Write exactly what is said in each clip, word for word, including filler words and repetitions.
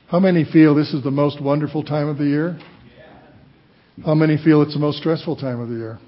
How many feel this is the most wonderful time of the year? How many feel it's the most stressful time of the year?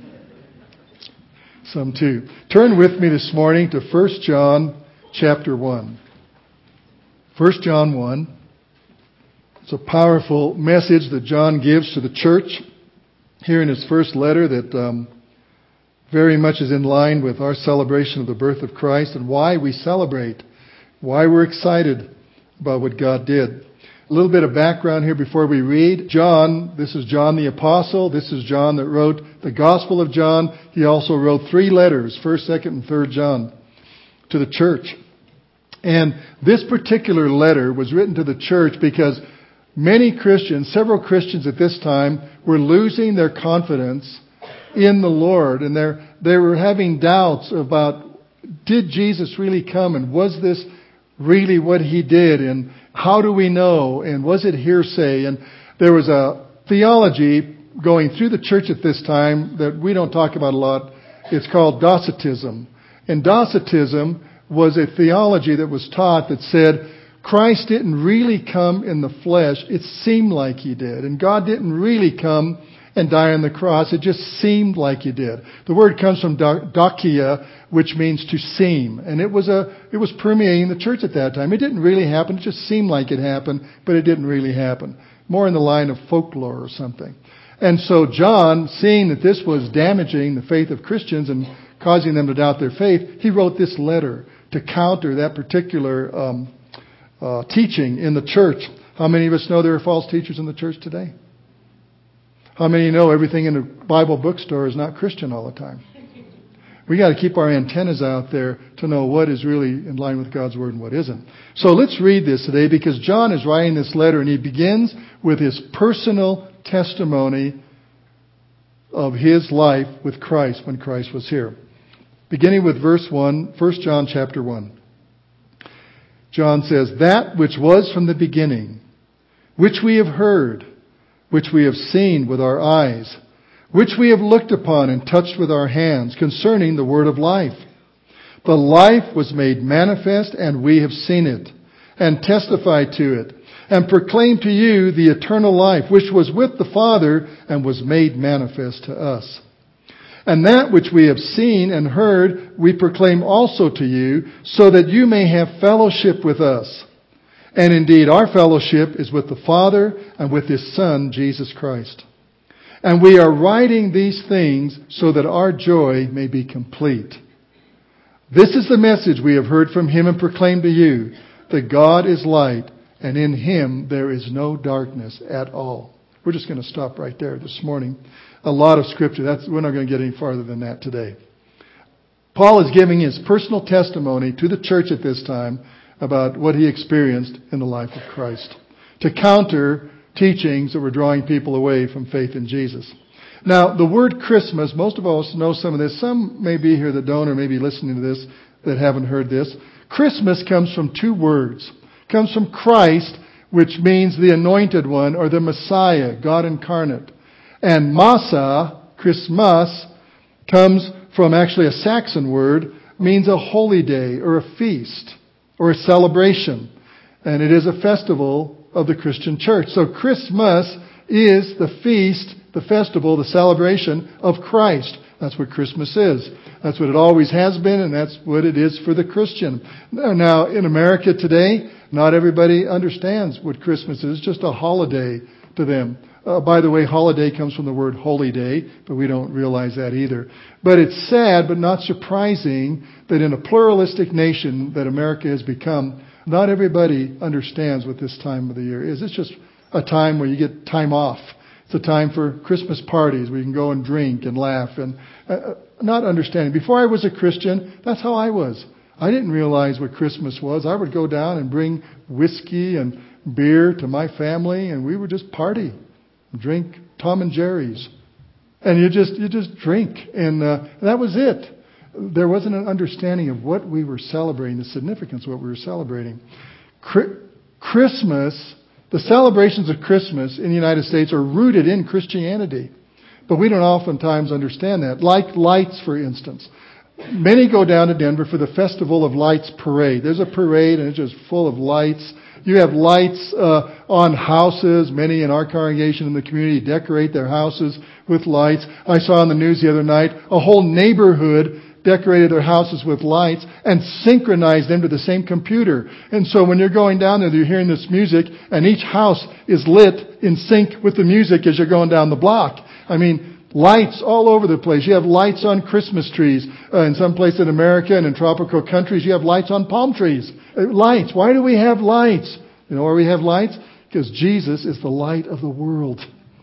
Some too. Turn with me this morning to First John chapter one. First John one. It's a powerful message that John gives to the church here in his first letter that um, very much is in line with our celebration of the birth of Christ and why we celebrate, why we're excited about what God did. A little bit of background here before we read. John, this is John the Apostle. This is John that wrote the Gospel of John. He also wrote three letters, First, Second, and Third John, to the church. And this particular letter was written to the church because many Christians, several Christians at this time, were losing their confidence in the Lord. And they're, they were having doubts about, did Jesus really come? And was this really what He did? And how do we know? And was it hearsay? And there was a theology going through the church at this time that we don't talk about a lot. It's called Docetism. And Docetism was a theology that was taught that said Christ didn't really come in the flesh. It seemed like He did. And God didn't really come and die on the cross. It just seemed like He did. The word comes from dokia, which means to seem. And it was a it was permeating the church at that time. It didn't really happen. It just seemed like it happened, but it didn't really happen. More in the line of folklore or something. And so John, seeing that this was damaging the faith of Christians and causing them to doubt their faith, he wrote this letter to counter that particular um, uh, teaching in the church. How many of us know there are false teachers in the church today? How many know everything in a Bible bookstore is not Christian all the time? We got to keep our antennas out there to know what is really in line with God's Word and what isn't. So let's read this today because John is writing this letter and he begins with his personal testimony of his life with Christ when Christ was here. Beginning with verse one, First John chapter one. John says, "That which was from the beginning, which we have heard, which we have seen with our eyes, which we have looked upon and touched with our hands, concerning the word of life. The life was made manifest, and we have seen it, and testified to it, and proclaimed to you the eternal life, which was with the Father, and was made manifest to us. And that which we have seen and heard, we proclaim also to you, so that you may have fellowship with us. And indeed, our fellowship is with the Father and with His Son, Jesus Christ. And we are writing these things so that our joy may be complete. This is the message we have heard from Him and proclaimed to you, that God is light, and in Him there is no darkness at all." We're just going to stop right there this morning. A lot of scripture. That's, we're not going to get any farther than that today. Paul is giving his personal testimony to the church at this time about what he experienced in the life of Christ, to counter teachings that were drawing people away from faith in Jesus. Now, the word Christmas, most of us know some of this. Some may be here that don't, or may be listening to this that haven't heard this. Christmas comes from two words. It comes from Christ, which means the anointed one, or the Messiah, God incarnate. And Massa, Christmas, comes from actually a Saxon word, means a holy day, or a feast, or a celebration. And it is a festival of the Christian church. So Christmas is the feast, the festival, the celebration of Christ. That's what Christmas is. That's what it always has been, and that's what it is for the Christian. Now, in America today, not everybody understands what Christmas is. It's just a holiday to them. Uh, by the way, holiday comes from the word holy day, but we don't realize that either. But it's sad, but not surprising, that in a pluralistic nation that America has become, not everybody understands what this time of the year is. It's just a time where you get time off. It's a time for Christmas parties where you can go and drink and laugh and uh, not understanding. Before I was a Christian, that's how I was. I didn't realize what Christmas was. I would go down and bring whiskey and beer to my family, and we would just party, drink Tom and Jerry's, and you just you just drink, and uh, that was it. There wasn't an understanding of what we were celebrating, the significance of what we were celebrating. Christmas, the celebrations of Christmas in the United States are rooted in Christianity, but we don't oftentimes understand that. Like lights, for instance. Many go down to Denver for the Festival of Lights parade. There's a parade and it's just full of lights. You have lights uh, on houses. Many in our congregation in the community decorate their houses with lights. I saw on the news the other night a whole neighborhood decorated their houses with lights and synchronized them to the same computer. And so when you're going down there, you're hearing this music, and each house is lit in sync with the music as you're going down the block. I mean, lights all over the place. You have lights on Christmas trees. Uh, in some places in America and in tropical countries, you have lights on palm trees. Uh, lights. Why do we have lights? You know why we have lights? Because Jesus is the light of the world.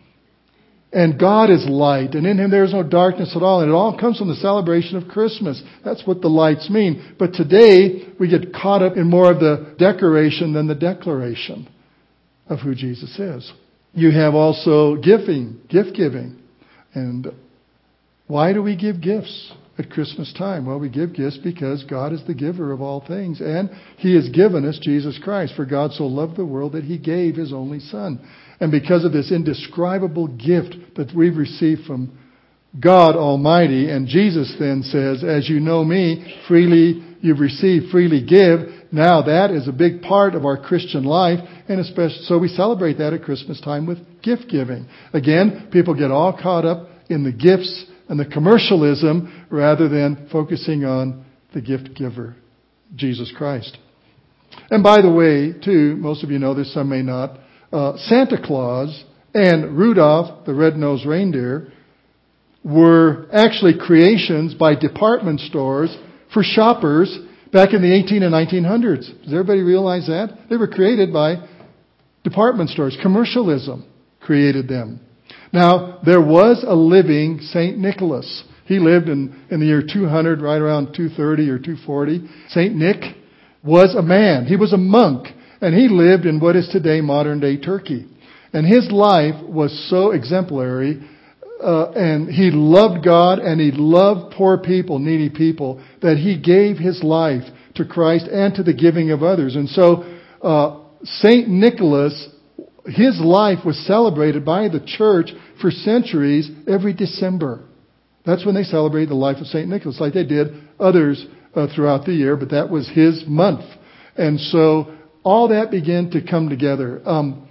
And God is light, and in Him there is no darkness at all. And it all comes from the celebration of Christmas. That's what the lights mean. But today, we get caught up in more of the decoration than the declaration of who Jesus is. You have also giving, gift giving. And why do we give gifts at Christmas time? Well, we give gifts because God is the giver of all things. And He has given us Jesus Christ. For God so loved the world that He gave His only Son. And because of this indescribable gift that we've received from God Almighty, and Jesus then says, as you know me, freely you've received, freely give. Now that is a big part of our Christian life, and especially so we celebrate that at Christmas time with gift giving. Again, people get all caught up in the gifts and the commercialism rather than focusing on the gift giver, Jesus Christ. And by the way, too, most of you know this, some may not, Uh, Santa Claus and Rudolph, the red-nosed reindeer, were actually creations by department stores for shoppers back in the eighteen and nineteen hundreds. Does everybody realize that? They were created by department stores. Commercialism created them. Now, there was a living Saint Nicholas. He lived in, in the year two hundred, right around two thirty or two forty. Saint Nick was a man. He was a monk. And he lived in what is today modern-day Turkey. And his life was so exemplary, uh, and he loved God, and he loved poor people, needy people, that he gave his life to Christ and to the giving of others. And so uh, Saint Nicholas, his life was celebrated by the church for centuries every December. That's when they celebrated the life of Saint Nicholas, like they did others uh, throughout the year, but that was his month. And so all that began to come together. Um,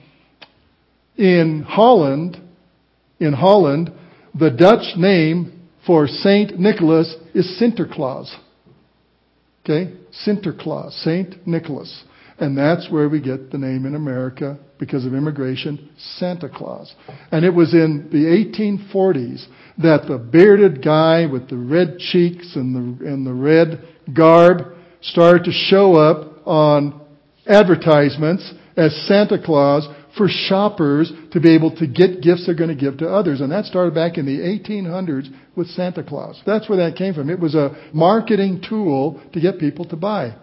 in Holland, in Holland, the Dutch name for Saint Nicholas is Sinterklaas. Okay? Sinterklaas, Saint Nicholas. And that's where we get the name in America, because of immigration, Santa Claus. And it was in the eighteen forties that the bearded guy with the red cheeks and the, and the red garb started to show up on advertisements as Santa Claus for shoppers to be able to get gifts they're going to give to others. And that started back in the eighteen hundreds with Santa Claus. That's where that came from. It was a marketing tool to get people to buy.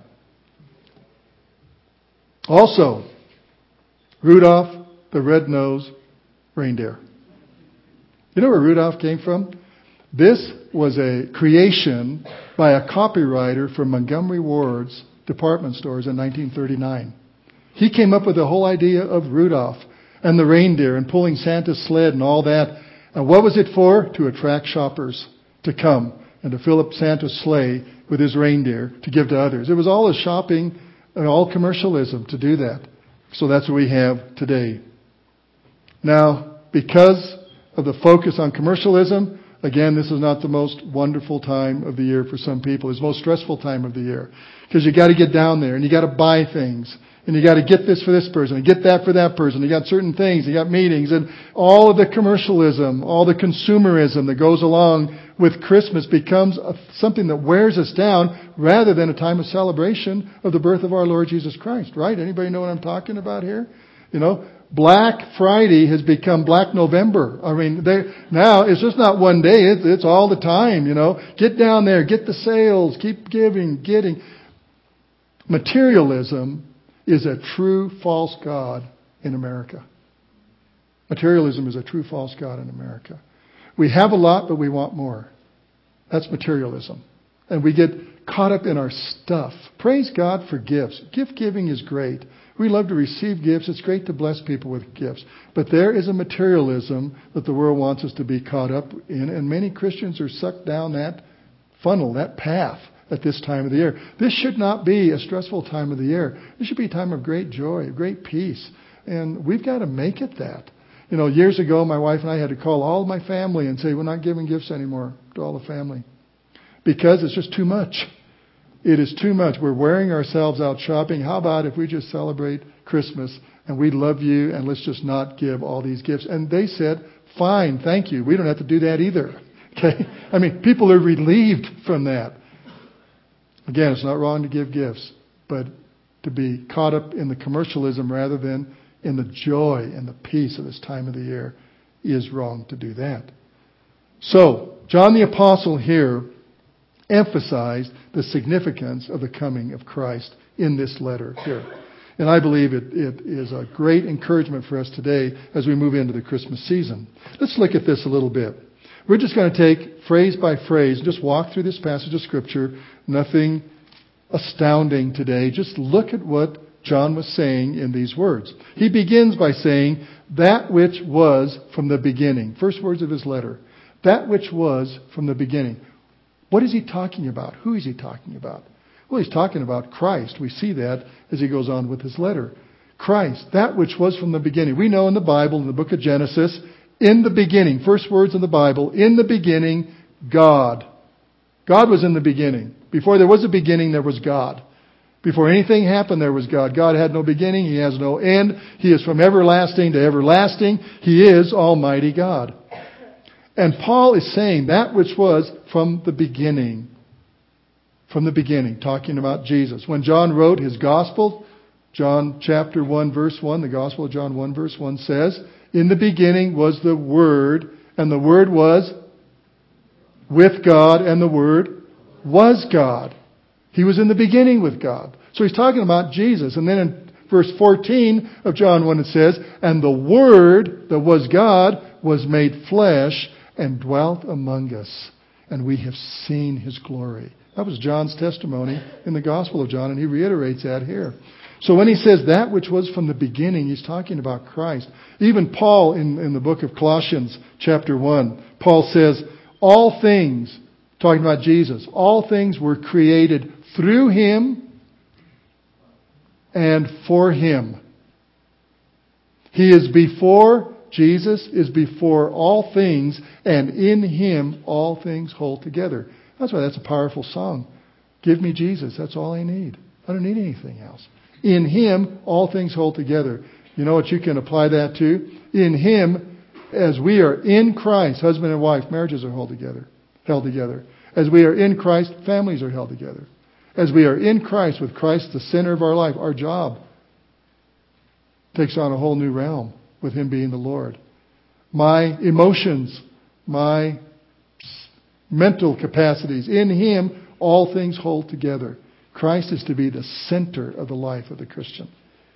Also, Rudolph the red-nosed reindeer. You know where Rudolph came from? This was a creation by a copywriter from Montgomery Ward's department stores in nineteen thirty-nine. He came up with the whole idea of Rudolph and the reindeer and pulling Santa's sled and all that. And what was it for? To attract shoppers to come and to fill up Santa's sleigh with his reindeer to give to others. It was all a shopping and all commercialism to do that. So that's what we have today. Now, because of the focus on commercialism, again, this is not the most wonderful time of the year for some people. It's the most stressful time of the year. Because you got to get down there and you got to buy things. And you got to get this for this person and get that for that person. You got certain things, you got meetings, and all of the commercialism, all the consumerism that goes along with Christmas becomes a, something that wears us down rather than a time of celebration of the birth of our Lord Jesus Christ. Right? Anybody know what I'm talking about here? You know, Black Friday has become Black November. I mean, they, now it's just not one day. It's, it's all the time, you know. Get down there, get the sales, keep giving, getting. Materialism is a true false god in America. Materialism is a true false god in America. We have a lot, but we want more. That's materialism. And we get caught up in our stuff. Praise God for gifts. Gift giving is great. We love to receive gifts. It's great to bless people with gifts. But there is a materialism that the world wants us to be caught up in. And many Christians are sucked down that funnel, that path. at this time of the year. This should not be a stressful time of the year. This should be a time of great joy, great peace. And we've got to make it that. You know, years ago, my wife and I had to call all of my family and say, we're not giving gifts anymore to all the family. Because it's just too much. It is too much. We're wearing ourselves out shopping. How about if we just celebrate Christmas and we love you and let's just not give all these gifts? And they said, fine, thank you. We don't have to do that either. Okay? I mean, people are relieved from that. Again, it's not wrong to give gifts, but to be caught up in the commercialism rather than in the joy and the peace of this time of the year is wrong to do that. So, John the Apostle here emphasized the significance of the coming of Christ in this letter here. And I believe it, it is a great encouragement for us today as we move into the Christmas season. Let's look at this a little bit. We're just going to take phrase by phrase, just walk through this passage of Scripture. Nothing astounding today. Just look at what John was saying in these words. He begins by saying, that which was from the beginning. First words of his letter. That which was from the beginning. What is he talking about? Who is he talking about? Well, he's talking about Christ. We see that as he goes on with his letter. Christ, that which was from the beginning. We know in the Bible, in the book of Genesis, in the beginning, first words in the Bible, in the beginning, God. God was in the beginning. Before there was a beginning, there was God. Before anything happened, there was God. God had no beginning. He has no end. He is from everlasting to everlasting. He is Almighty God. And Paul is saying that which was from the beginning. From the beginning, talking about Jesus. When John wrote his gospel, John chapter one verse one, the Gospel of John one verse one says, in the beginning was the Word, and the Word was with God, and the Word was God. He was in the beginning with God. So he's talking about Jesus. And then in verse fourteen of John one it says, and the Word that was God was made flesh and dwelt among us. And we have seen His glory. That was John's testimony in the Gospel of John, and he reiterates that here. So when he says that which was from the beginning, he's talking about Christ. Even Paul in, in the book of Colossians chapter one, Paul says, all things, talking about Jesus, all things were created through Him and for Him. He is before, Jesus is before all things, and in Him all things hold together. That's why that's a powerful song. Give me Jesus, that's all I need. I don't need anything else. In Him, all things hold together. You know what you can apply that to? In Him, as we are in Christ, husband and wife, marriages are held together. Held together. As we are in Christ, families are held together. As we are in Christ, with Christ the center of our life, our job takes on a whole new realm with Him being the Lord. My emotions, my mental capacities, in Him, all things hold together. Christ is to be the center of the life of the Christian.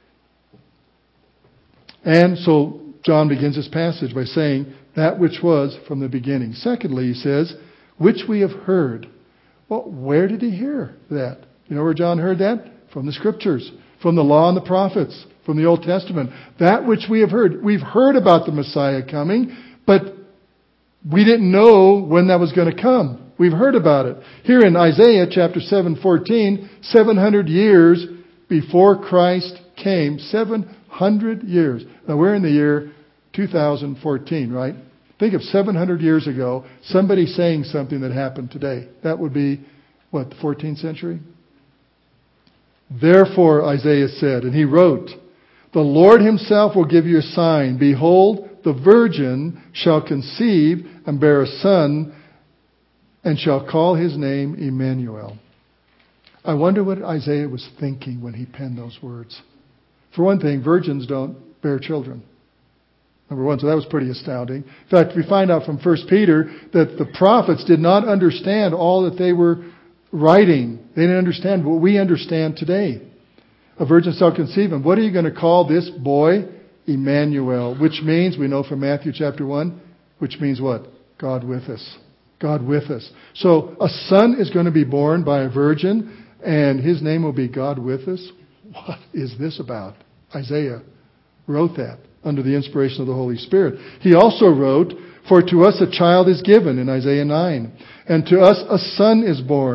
And so John begins his passage by saying, that which was from the beginning. Secondly, he says, which we have heard. Well, where did he hear that? You know where John heard that? From the Scriptures, from the law and the prophets, from the Old Testament. That which we have heard. We've heard about the Messiah coming, but we didn't know when that was going to come. We've heard about it. Here in Isaiah chapter seven fourteen, seven hundred years before Christ came. seven hundred years. Now we're in the year two thousand fourteen, right? Think of seven hundred years ago, somebody saying something that happened today. That would be, what, the fourteenth century? Therefore, Isaiah said, and he wrote, the Lord Himself will give you a sign. Behold, the virgin shall conceive and bear a son, and shall call his name Emmanuel. I wonder what Isaiah was thinking when he penned those words. For one thing, virgins don't bear children. Number one, so that was pretty astounding. In fact, we find out from First Peter that the prophets did not understand all that they were writing. They didn't understand what we understand today. A virgin shall conceive him. What are you going to call this boy? Emmanuel, which means, we know from Matthew chapter one, which means what? God with us. God with us. So a son is going to be born by a virgin, and his name will be God with us. What is this about? Isaiah wrote that under the inspiration of the Holy Spirit. He also wrote, for to us a child is given in Isaiah nine, and to us a son is born,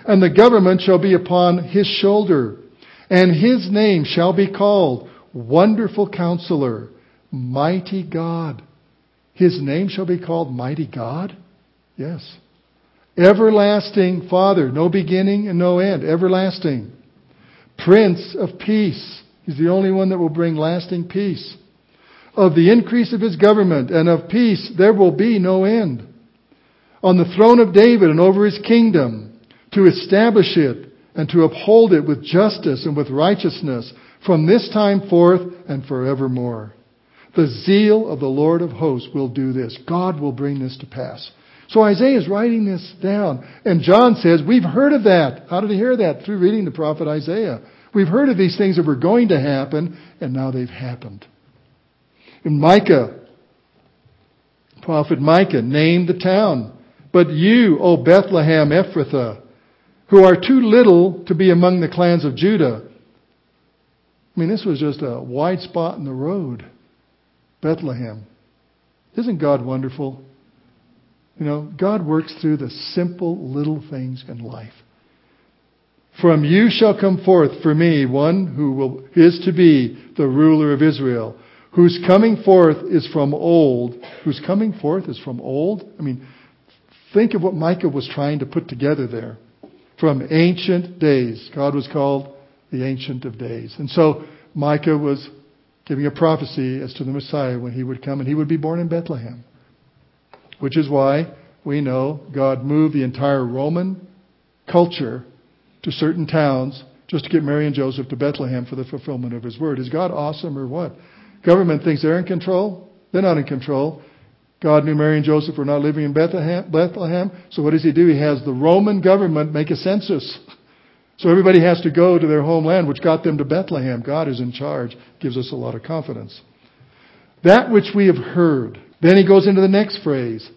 and the government shall be upon his shoulder. And his name shall be called Wonderful Counselor, Mighty God. His name shall be called Mighty God? Yes. Everlasting Father, no beginning and no end, everlasting. Prince of Peace. He's the only one that will bring lasting peace. Of the increase of his government and of peace there will be no end. On the throne of David and over his kingdom, to establish it and to uphold it with justice and with righteousness from this time forth and forevermore. The zeal of the Lord of hosts will do this. God will bring this to pass. So Isaiah is writing this down. And John says, we've heard of that. How did he hear that? Through reading the prophet Isaiah. We've heard of these things that were going to happen, and now they've happened. In Micah, prophet Micah named the town. But you, O Bethlehem Ephrathah, who are too little to be among the clans of Judah. I mean, this was just a wide spot in the road. Bethlehem. Isn't God wonderful? You know, God works through the simple little things in life. From you shall come forth for me one who will, is to be the ruler of Israel, whose coming forth is from old. Whose coming forth is from old? I mean, think of what Micah was trying to put together there. From ancient days. God was called the Ancient of Days. And so Micah was giving a prophecy as to the Messiah when he would come, and he would be born in Bethlehem. Which is why we know God moved the entire Roman culture to certain towns just to get Mary and Joseph to Bethlehem for the fulfillment of his word. Is God awesome or what? Government thinks they're in control. They're not in control. God knew Mary and Joseph were not living in Bethlehem. Bethlehem. So what does he do? He has the Roman government make a census. So everybody has to go to their homeland, which got them to Bethlehem. God is in charge. Gives us a lot of confidence. That which we have heard. Then he goes into the next phrase.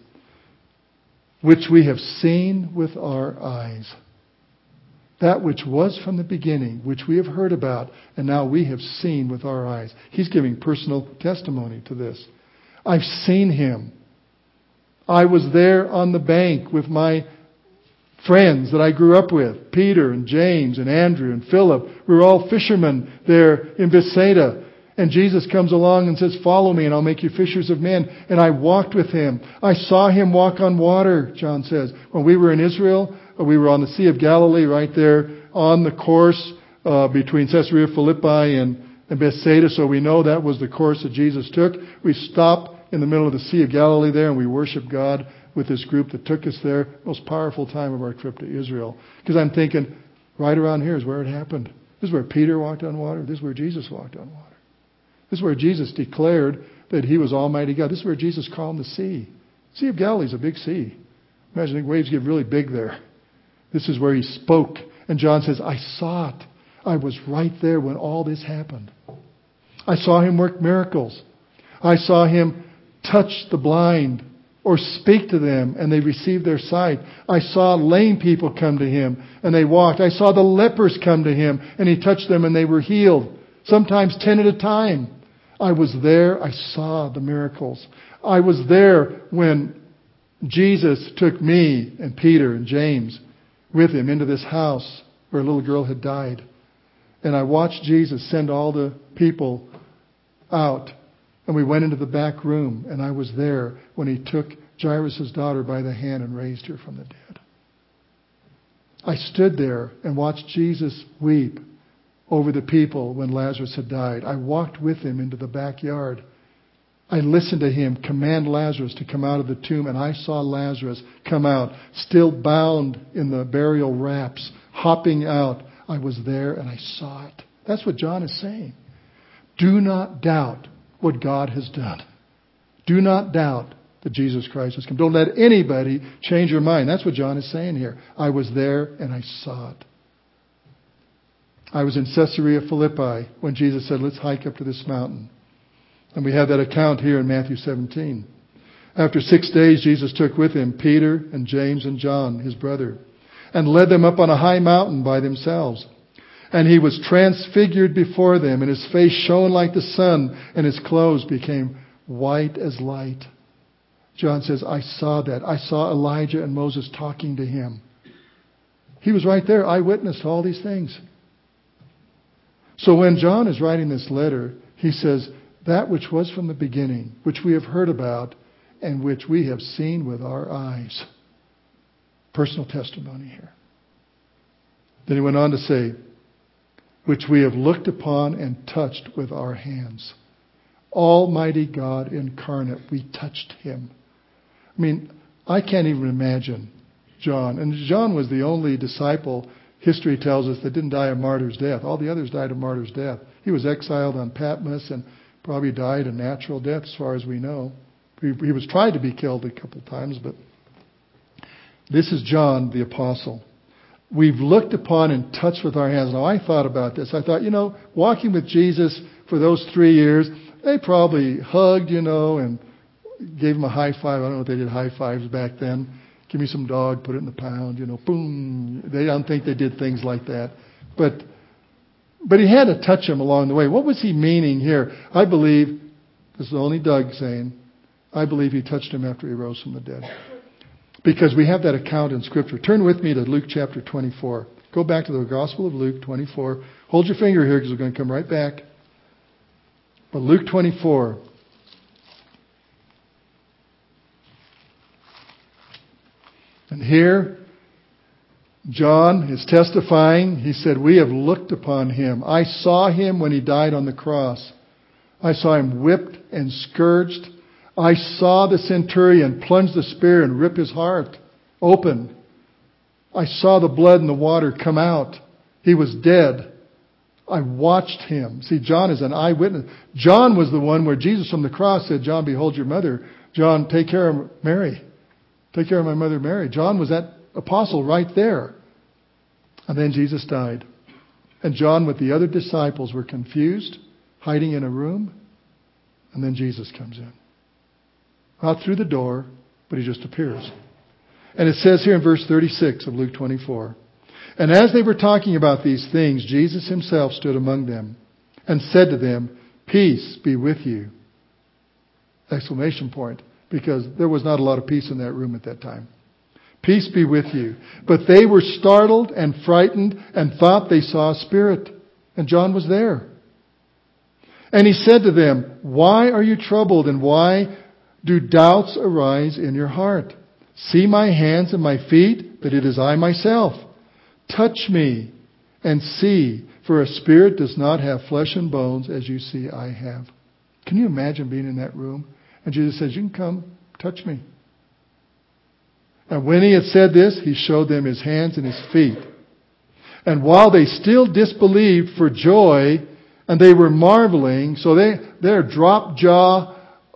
Which we have seen with our eyes. That which was from the beginning, which we have heard about, and now we have seen with our eyes. He's giving personal testimony to this. I've seen him. I was there on the bank with my friends that I grew up with. Peter and James and Andrew and Philip. We were all fishermen there in Bethsaida. And Jesus comes along and says, follow me and I'll make you fishers of men. And I walked with him. I saw him walk on water, John says. When we were in Israel, we were on the Sea of Galilee right there on the course uh, between Caesarea Philippi and, and Bethsaida. So we know that was the course that Jesus took. We stopped in the middle of the Sea of Galilee there and we worshiped God with this group that took us there. Most powerful time of our trip to Israel. Because I'm thinking, right around here is where it happened. This is where Peter walked on water. This is where Jesus walked on water. This is where Jesus declared that he was Almighty God. This is where Jesus calmed the sea. Sea of Galilee is a big sea. Imagine the waves get really big there. This is where he spoke. And John says, I saw it. I was right there when all this happened. I saw him work miracles. I saw him touch the blind or speak to them and they received their sight. I saw lame people come to him and they walked. I saw the lepers come to him and he touched them and they were healed. Sometimes ten at a time. I was there. I saw the miracles. I was there when Jesus took me and Peter and James with him into this house where a little girl had died. And I watched Jesus send all the people out. And we went into the back room. And I was there when he took Jairus' daughter by the hand and raised her from the dead. I stood there and watched Jesus weep over the people when Lazarus had died. I walked with him into the backyard. I listened to him command Lazarus to come out of the tomb, and I saw Lazarus come out, still bound in the burial wraps, hopping out. I was there and I saw it. That's what John is saying. Do not doubt what God has done. Do not doubt that Jesus Christ has come. Don't let anybody change your mind. That's what John is saying here. I was there and I saw it. I was in Caesarea Philippi when Jesus said, let's hike up to this mountain. And we have that account here in Matthew seventeen. After six days, Jesus took with him Peter and James and John, his brother, and led them up on a high mountain by themselves. And he was transfigured before them, and his face shone like the sun, and his clothes became white as light. John says, I saw that. I saw Elijah and Moses talking to him. He was right there, eyewitness to all these things. So when John is writing this letter, he says, that which was from the beginning, which we have heard about, and which we have seen with our eyes. Personal testimony here. Then he went on to say, which we have looked upon and touched with our hands. Almighty God incarnate, we touched Him. I mean, I can't even imagine John. And John was the only disciple, history tells us, that didn't die a martyr's death. All the others died a martyr's death. He was exiled on Patmos and probably died a natural death as far as we know. He, he was tried to be killed a couple of times, but this is John the Apostle. We've looked upon and touched with our hands. Now, I thought about this. I thought, you know, walking with Jesus for those three years, they probably hugged, you know, and gave him a high five. I don't know if they did high fives back then. Give me some dog, put it in the pound, you know, boom. They don't think they did things like that. But but he had to touch him along the way. What was he meaning here? I believe, this is only Doug saying, I believe he touched him after he rose from the dead. Because we have that account in Scripture. Turn with me to Luke chapter twenty-four. Go back to the Gospel of Luke twenty-four. Hold your finger here because we're going to come right back. But Luke twenty-four. And here, John is testifying. He said, we have looked upon Him. I saw Him when He died on the cross. I saw Him whipped and scourged. I saw the centurion plunge the spear and rip his heart open. I saw the blood and the water come out. He was dead. I watched Him. See, John is an eyewitness. John was the one where Jesus from the cross said, John, behold your mother. John, take care of Mary. Take care of my mother Mary. John was that apostle right there. And then Jesus died. And John with the other disciples were confused, hiding in a room. And then Jesus comes in. Not through the door, but He just appears. And it says here in verse thirty-six of Luke twenty-four, and as they were talking about these things, Jesus Himself stood among them and said to them, peace be with you. Exclamation point. Because there was not a lot of peace in that room at that time. Peace be with you. But they were startled and frightened and thought they saw a spirit. And John was there. And He said to them, why are you troubled and why do doubts arise in your heart? See my hands and my feet, that it is I myself. Touch me and see, for a spirit does not have flesh and bones as you see I have. Can you imagine being in that room? And Jesus says, you can come, touch me. And when He had said this, He showed them His hands and His feet. And while they still disbelieved for joy, and they were marveling, so they, they're drop jaw,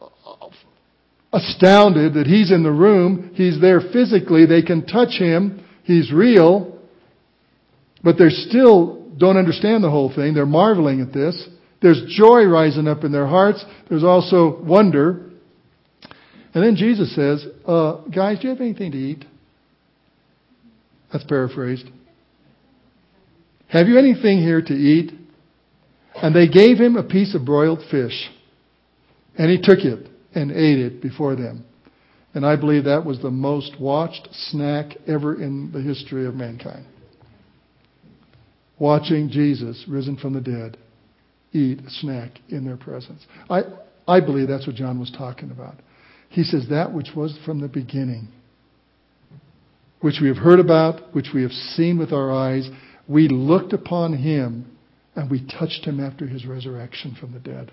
astounded that He's in the room. He's there physically. They can touch Him. He's real. But they still don't understand the whole thing. They're marveling at this. There's joy rising up in their hearts. There's also wonder. And then Jesus says, uh, guys, do you have anything to eat? That's paraphrased. Have you anything here to eat? And they gave Him a piece of broiled fish. And He took it and ate it before them. And I believe that was the most watched snack ever in the history of mankind. Watching Jesus, risen from the dead, eat a snack in their presence. I, I believe that's what John was talking about. He says that which was from the beginning, which we have heard about, which we have seen with our eyes, we looked upon Him and we touched Him after His resurrection from the dead.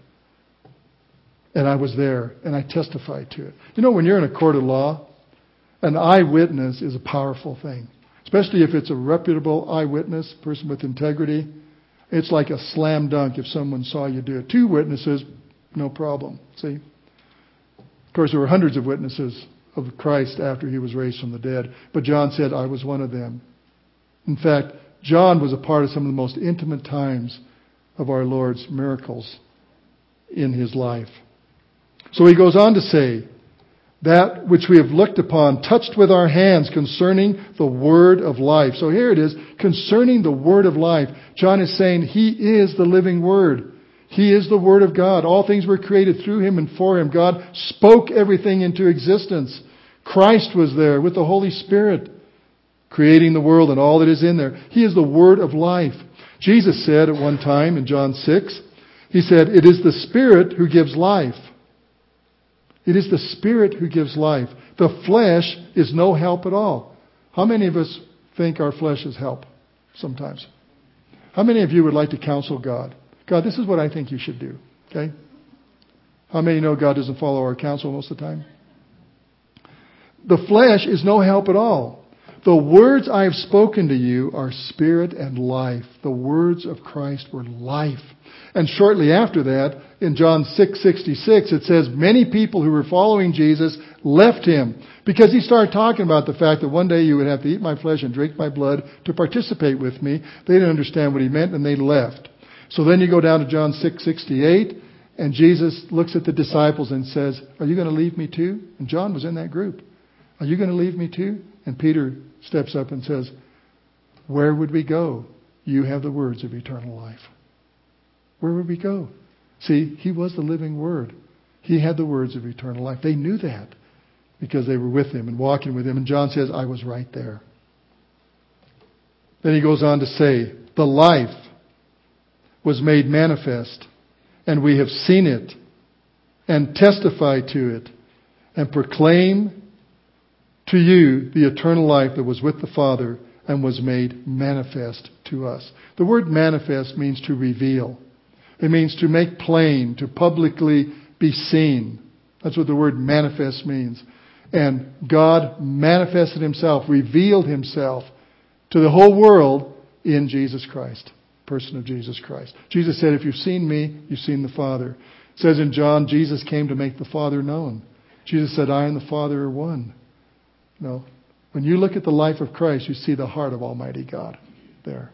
And I was there and I testified to it. You know, when you're in a court of law, an eyewitness is a powerful thing. Especially if it's a reputable eyewitness, person with integrity. It's like a slam dunk if someone saw you do it. Two witnesses, no problem. See? Of course, there were hundreds of witnesses of Christ after He was raised from the dead. But John said, I was one of them. In fact, John was a part of some of the most intimate times of our Lord's miracles in His life. So he goes on to say, that which we have looked upon, touched with our hands concerning the word of life. So here it is, concerning the word of life. John is saying He is the living word. He is the Word of God. All things were created through Him and for Him. God spoke everything into existence. Christ was there with the Holy Spirit. creating the world and all that is in there. He is the Word of life. Jesus said at one time in John six, He said, it is the Spirit who gives life. It is the Spirit who gives life. The flesh is no help at all. How many of us think our flesh is help sometimes? How many of you would like to counsel God? God, this is what I think you should do. Okay? How many know God doesn't follow our counsel most of the time? The flesh is no help at all. The words I have spoken to you are spirit and life. The words of Christ were life. And shortly after that, in John six sixty-six, it says, many people who were following Jesus left Him because He started talking about the fact that one day you would have to eat my flesh and drink my blood to participate with me. They didn't understand what He meant and they left. So then you go down to John six sixty-eight and Jesus looks at the disciples and says, are you going to leave me too? And John was in that group. Are you going to leave me too? And Peter steps up and says, where would we go? You have the words of eternal life. Where would we go? See, He was the living Word. He had the words of eternal life. They knew that because they were with Him and walking with Him. And John says, I was right there. Then he goes on to say, the life was made manifest, and we have seen it, and testify to it, and proclaim to you the eternal life that was with the Father and was made manifest to us. The word manifest means to reveal. It means to make plain, to publicly be seen. That's what the word manifest means. And God manifested Himself, revealed Himself to the whole world in Jesus Christ, person of Jesus Christ. Jesus said, if you've seen me, you've seen the Father. It says in John, Jesus came to make the Father known. Jesus said, I and the Father are one. No. When you look at the life of Christ, you see the heart of Almighty God there.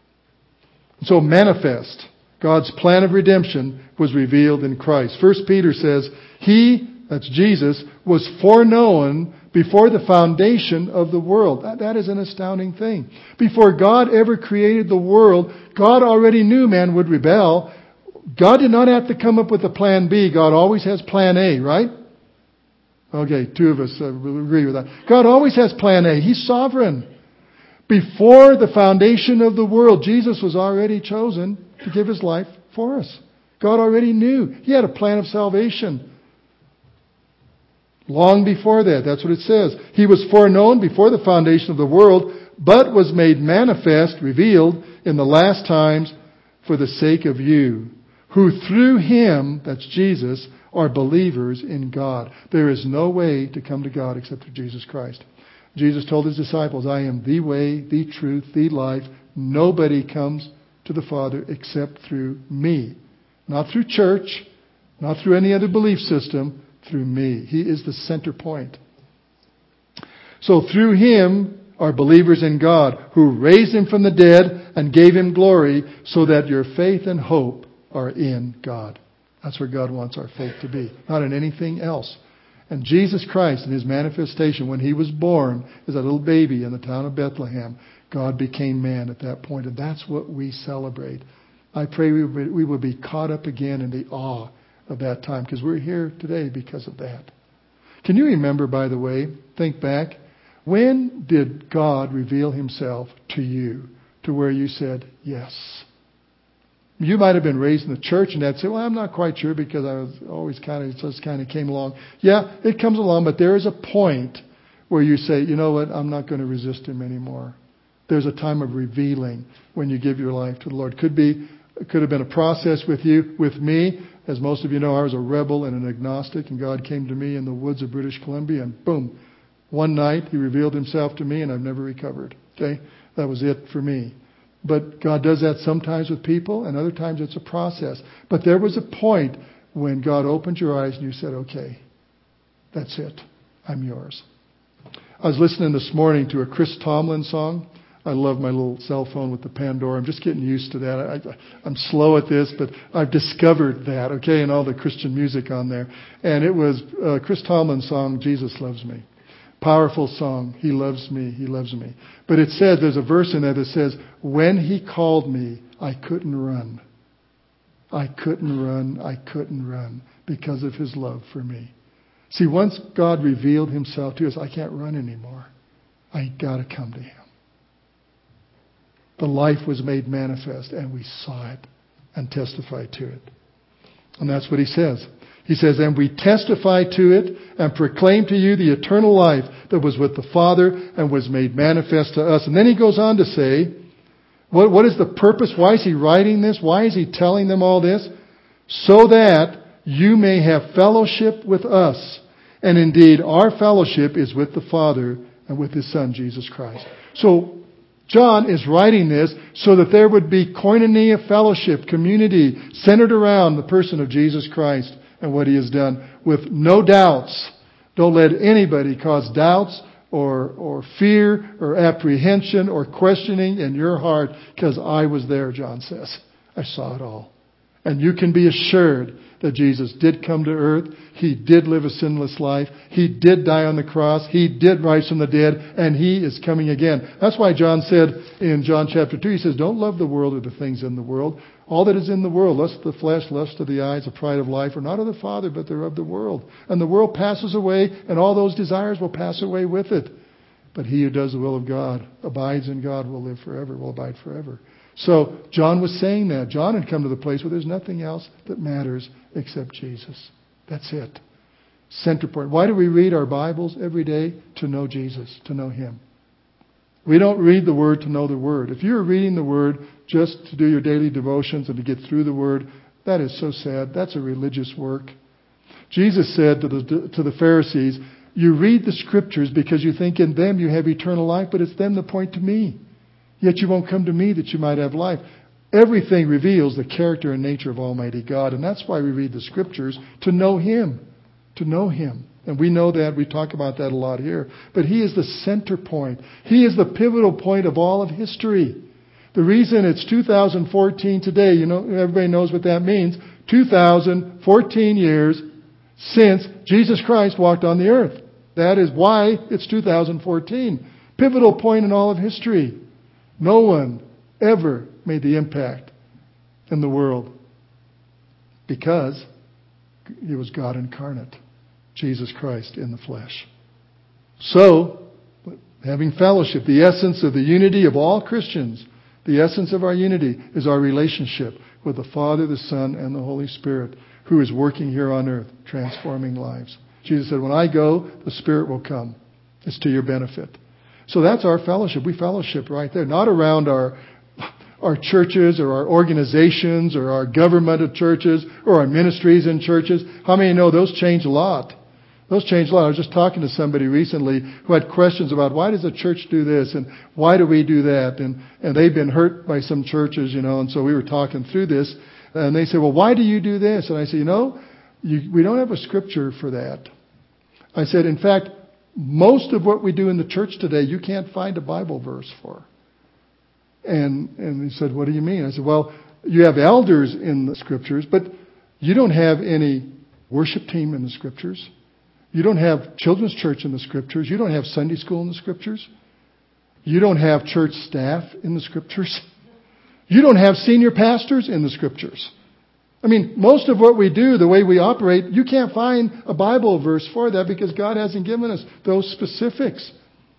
So manifest. God's plan of redemption was revealed in Christ. First Peter says, He, that's Jesus, was foreknown before the foundation of the world. That, that is an astounding thing. Before God ever created the world, God already knew man would rebel. God did not have to come up with a plan B. God always has plan A, right? Okay, two of us uh, agree with that. God always has plan A. He's sovereign. Before the foundation of the world, Jesus was already chosen to give His life for us. God already knew. He had a plan of salvation. Long before that, that's what it says. He was foreknown before the foundation of the world, but was made manifest, revealed in the last times for the sake of you, who through Him, that's Jesus, are believers in God. There is no way to come to God except through Jesus Christ. Jesus told His disciples, I am the way, the truth, the life. Nobody comes to the Father except through me. Not through church, not through any other belief system, through me. He is the center point. So through Him are believers in God, who raised Him from the dead and gave Him glory, so that your faith and hope are in God. That's where God wants our faith to be, not in anything else. And Jesus Christ, in His manifestation, when He was born as a little baby in the town of Bethlehem, God became man at that point. And that's what we celebrate. I pray we will, we will be caught up again in the awe of that time, because we're here today because of that. Can you remember, by the way, think back, when did God reveal Himself to you to where you said, yes? You might have been raised in the church and Dad said, well, I'm not quite sure because I was always kind of, just kind of came along. Yeah, it comes along, but there is a point where you say, you know what, I'm not going to resist Him anymore. There's a time of revealing when you give your life to the Lord. Could be, it could have been a process with you, with me. As most of you know, I was a rebel and an agnostic, and God came to me in the woods of British Columbia, and boom, one night He revealed Himself to me, and I've never recovered. Okay, that was it for me. But God does that sometimes with people, and other times it's a process. But there was a point when God opened your eyes and you said, okay, that's it. I'm yours. I was listening this morning to a Chris Tomlin song. I love my little cell phone with the Pandora. I'm just getting used to that. I, I'm slow at this, but I've discovered that, okay, and all the Christian music on there. And it was uh, Chris Tomlin's song, Jesus Loves Me. Powerful song. He loves me. He loves me. But it says, there's a verse in there that says, when He called me, I couldn't run. I couldn't run. I couldn't run because of His love for me. See, once God revealed Himself to us, I can't run anymore. I got to come to Him. The life was made manifest, and we saw it and testified to it. And that's what he says. He says, and we testify to it and proclaim to you the eternal life that was with the Father and was made manifest to us. And then he goes on to say, what, what is the purpose? Why is he writing this? Why is he telling them all this? So that you may have fellowship with us. And indeed, our fellowship is with the Father and with His Son, Jesus Christ. So, John is writing this so that there would be koinonia fellowship, community, centered around the person of Jesus Christ and what He has done, with no doubts. Don't let anybody cause doubts or, or fear or apprehension or questioning in your heart, because I was there, John says. I saw it all. And you can be assured that Jesus did come to earth. He did live a sinless life. He did die on the cross. He did rise from the dead. And He is coming again. That's why John said in John chapter two, he says, don't love the world or the things in the world. All that is in the world, lust of the flesh, lust of the eyes, the pride of life, are not of the Father, but they're of the world. And the world passes away, and all those desires will pass away with it. But he who does the will of God, abides in God, will live forever, will abide forever. So John was saying that. John had come to the place where there's nothing else that matters except Jesus. That's it. Center point. Why do we read our Bibles every day? To know Jesus, to know Him. We don't read the Word to know the Word. If you're reading the Word just to do your daily devotions and to get through the Word, that is so sad. That's a religious work. Jesus said to the, to the Pharisees, you read the Scriptures because you think in them you have eternal life, but it's them that point to me. Yet you won't come to me that you might have life. Everything reveals the character and nature of Almighty God. And that's why we read the Scriptures, to know Him. To know Him. And we know that. We talk about that a lot here. But He is the center point. He is the pivotal point of all of history. The reason it's two thousand fourteen today, you know, everybody knows what that means. two thousand fourteen years since Jesus Christ walked on the earth. That is why it's two thousand fourteen. Pivotal point in all of history. No one ever made the impact in the world because He was God incarnate, Jesus Christ in the flesh. So, having fellowship, the essence of the unity of all Christians, the essence of our unity is our relationship with the Father, the Son, and the Holy Spirit, who is working here on earth, transforming lives. Jesus said, when I go, the Spirit will come. It's to your benefit. So that's our fellowship. We fellowship right there. Not around our our churches or our organizations or our government of churches or our ministries in churches. How many know those change a lot? Those change a lot. I was just talking to somebody recently who had questions about why does the church do this and why do we do that? And, and they've been hurt by some churches, you know, and so we were talking through this. And they said, well, why do you do this? And I said, you know, you, we don't have a scripture for that. I said, in fact, most of what we do in the church today, you can't find a Bible verse for. And and he said, what do you mean? I said, well, you have elders in the Scriptures, but you don't have any worship team in the Scriptures. You don't have children's church in the Scriptures. You don't have Sunday school in the Scriptures. You don't have church staff in the Scriptures. You don't have senior pastors in the Scriptures. I mean, most of what we do, the way we operate, you can't find a Bible verse for that because God hasn't given us those specifics.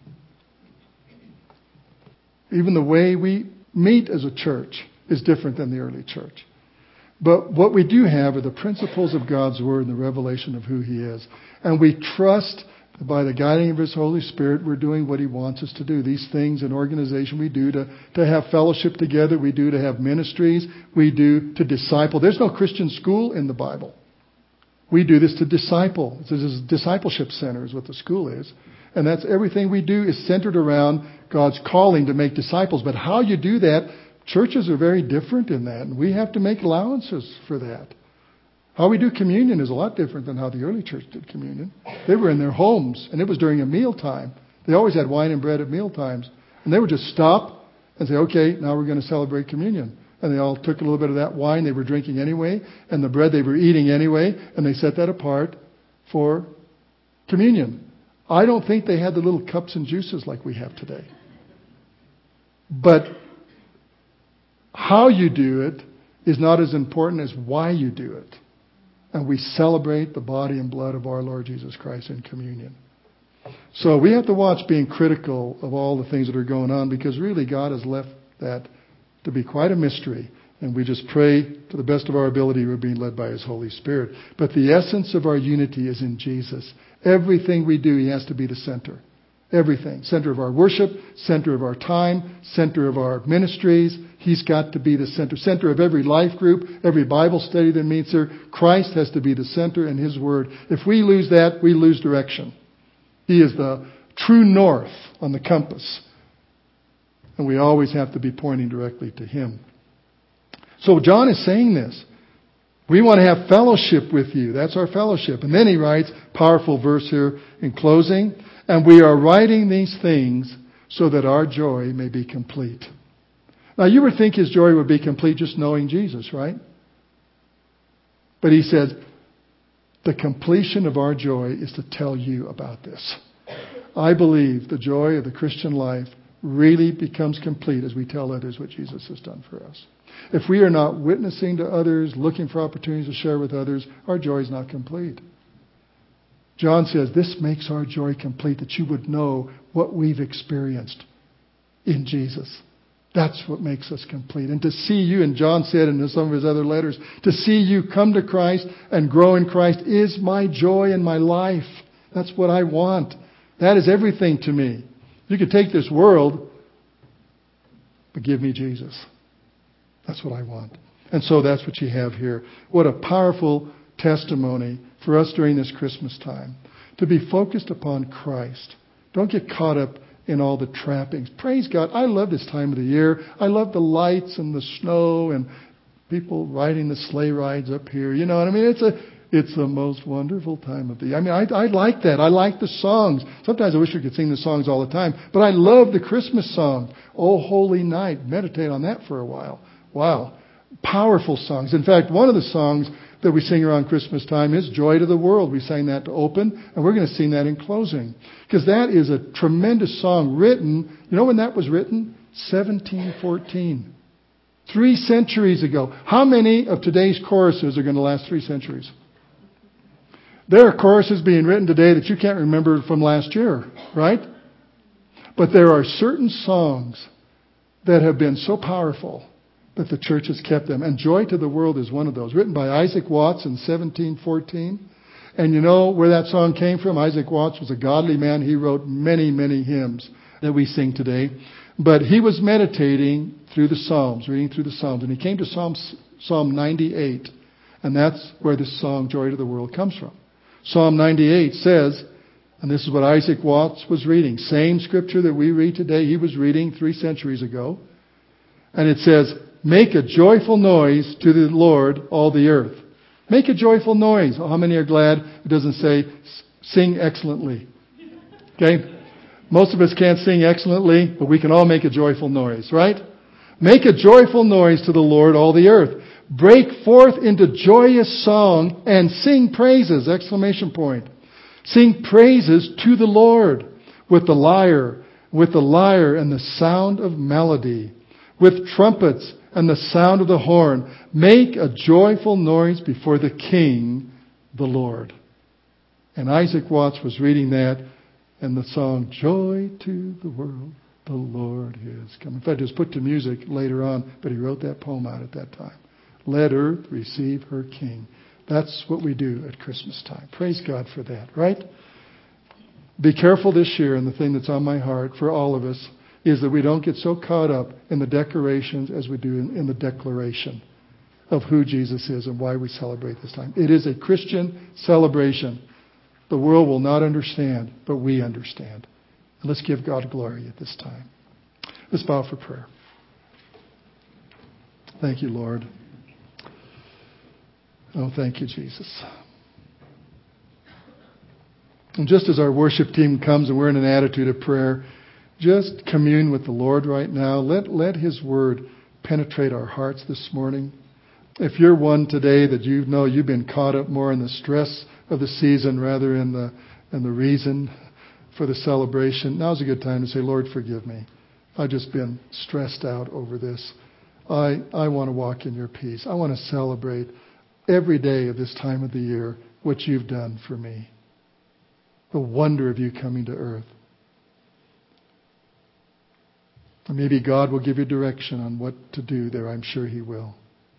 Even the way we meet as a church is different than the early church. But what we do have are the principles of God's Word and the revelation of who He is. And we trust that by the guiding of His Holy Spirit, we're doing what He wants us to do. These things in organization we do to, to have fellowship together. We do to have ministries. We do to disciple. There's no Christian school in the Bible. We do this to disciple. This is discipleship center is what the school is. And that's everything we do is centered around God's calling to make disciples. But how you do that, churches are very different in that. And we have to make allowances for that. How we do communion is a lot different than how the early church did communion. They were in their homes, and it was during a mealtime. They always had wine and bread at meal times. And they would just stop and say, okay, now we're going to celebrate communion. And they all took a little bit of that wine they were drinking anyway, and the bread they were eating anyway, and they set that apart for communion. I don't think they had the little cups and juices like we have today. But how you do it is not as important as why you do it. And we celebrate the body and blood of our Lord Jesus Christ in communion. So we have to watch being critical of all the things that are going on because really God has left that to be quite a mystery. And we just pray to the best of our ability we're being led by His Holy Spirit. But the essence of our unity is in Jesus. Everything we do, He has to be the center. Everything. Center of our worship, center of our time, center of our ministries. He's got to be the center. Center of every life group, every Bible study that meets here. Christ has to be the center and His Word. If we lose that, we lose direction. He is the true north on the compass. And we always have to be pointing directly to Him. So John is saying this. We want to have fellowship with you. That's our fellowship. And then he writes, powerful verse here in closing, and we are writing these things so that our joy may be complete. Now you would think his joy would be complete just knowing Jesus, right? But he says, the completion of our joy is to tell you about this. I believe the joy of the Christian life really becomes complete as we tell others what Jesus has done for us. If we are not witnessing to others, looking for opportunities to share with others, our joy is not complete. John says this makes our joy complete, that you would know what we've experienced in Jesus. That's what makes us complete. And to see you, and John said in some of his other letters, to see you come to Christ and grow in Christ is my joy in my life. That's what I want. That is everything to me. You could take this world, but give me Jesus. That's what I want. And so that's what you have here. What a powerful testimony for us during this Christmas time. To be focused upon Christ. Don't get caught up in all the trappings. Praise God. I love this time of the year. I love the lights and the snow and people riding the sleigh rides up here. You know what I mean? It's a it's the most wonderful time of the year. I mean, I, I like that. I like the songs. Sometimes I wish we could sing the songs all the time. But I love the Christmas song. Oh, Holy Night. Meditate on that for a while. Wow. Powerful songs. In fact, one of the songs that we sing around Christmas time is Joy to the World. We sang that to open, and we're going to sing that in closing. Because that is a tremendous song written, you know when that was written? seventeen fourteen. Three centuries ago. How many of today's choruses are going to last three centuries? There are choruses being written today that you can't remember from last year, right? But there are certain songs that have been so powerful that the church has kept them. And Joy to the World is one of those, written by Isaac Watts in seventeen fourteen. And you know where that song came from? Isaac Watts was a godly man. He wrote many, many hymns that we sing today. But he was meditating through the Psalms, reading through the Psalms. And he came to Psalm, Psalm ninety-eight. And that's where this song, Joy to the World, comes from. Psalm ninety-eight says, and this is what Isaac Watts was reading, same scripture that we read today, he was reading three centuries ago. And it says, make a joyful noise to the Lord, all the earth. Make a joyful noise. How many are glad it doesn't say, sing excellently? Okay? Most of us can't sing excellently, but we can all make a joyful noise, right? Make a joyful noise to the Lord, all the earth. Break forth into joyous song and sing praises, exclamation point. Sing praises to the Lord with the lyre, with the lyre and the sound of melody, with trumpets and the sound of the horn. Make a joyful noise before the King, the Lord. And Isaac Watts was reading that, and the song, Joy to the World, the Lord is come. In fact, it was put to music later on, but he wrote that poem out at that time. Let earth receive her King. That's what we do at Christmas time. Praise God for that, right? Be careful this year, and the thing that's on my heart for all of us is that we don't get so caught up in the decorations as we do in, in the declaration of who Jesus is and why we celebrate this time. It is a Christian celebration. The world will not understand, but we understand. And let's give God glory at this time. Let's bow for prayer. Thank you, Lord. Oh, thank you, Jesus. And just as our worship team comes and we're in an attitude of prayer, just commune with the Lord right now. Let, let His Word penetrate our hearts this morning. If you're one today that you know you've been caught up more in the stress of the season rather in the, in the reason for the celebration, now's a good time to say, Lord, forgive me. I've just been stressed out over this. I, I want to walk in your peace. I want to celebrate every day of this time of the year what you've done for me. The wonder of you coming to earth. And maybe God will give you direction on what to do there. I'm sure He will.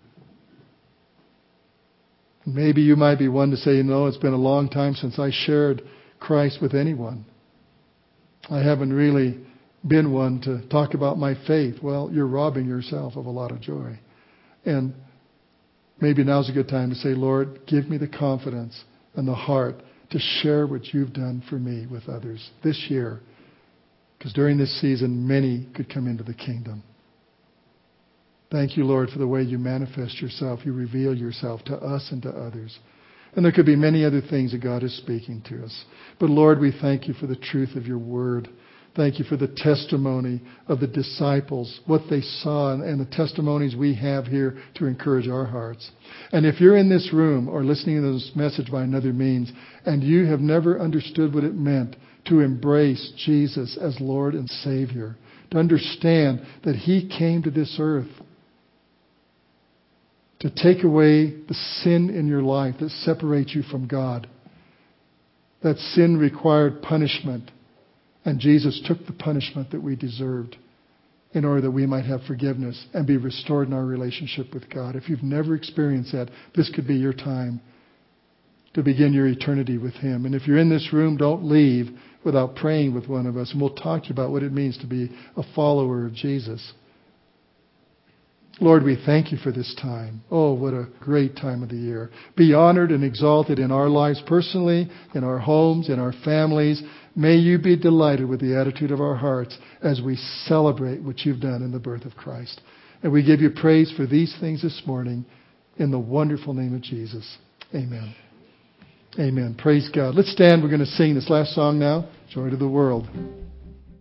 Maybe you might be one to say, you know, it's been a long time since I shared Christ with anyone. I haven't really been one to talk about my faith. Well, you're robbing yourself of a lot of joy. And maybe now's a good time to say, Lord, give me the confidence and the heart to share what you've done for me with others this year. Because during this season, many could come into the kingdom. Thank you, Lord, for the way you manifest yourself. You reveal yourself to us and to others. And there could be many other things that God is speaking to us. But Lord, we thank you for the truth of your word. Thank you for the testimony of the disciples, what they saw, and the testimonies we have here to encourage our hearts. And if you're in this room or listening to this message by another means, and you have never understood what it meant to embrace Jesus as Lord and Savior, to understand that He came to this earth to take away the sin in your life that separates you from God. That sin required punishment. And Jesus took the punishment that we deserved in order that we might have forgiveness and be restored in our relationship with God. If you've never experienced that, this could be your time to begin your eternity with Him. And if you're in this room, don't leave without praying with one of us. And we'll talk to you about what it means to be a follower of Jesus. Lord, we thank you for this time. Oh, what a great time of the year. Be honored and exalted in our lives personally, in our homes, in our families. May you be delighted with the attitude of our hearts as we celebrate what you've done in the birth of Christ. And we give you praise for these things this morning in the wonderful name of Jesus. Amen. Amen. Praise God. Let's stand. We're going to sing this last song now, Joy to the World.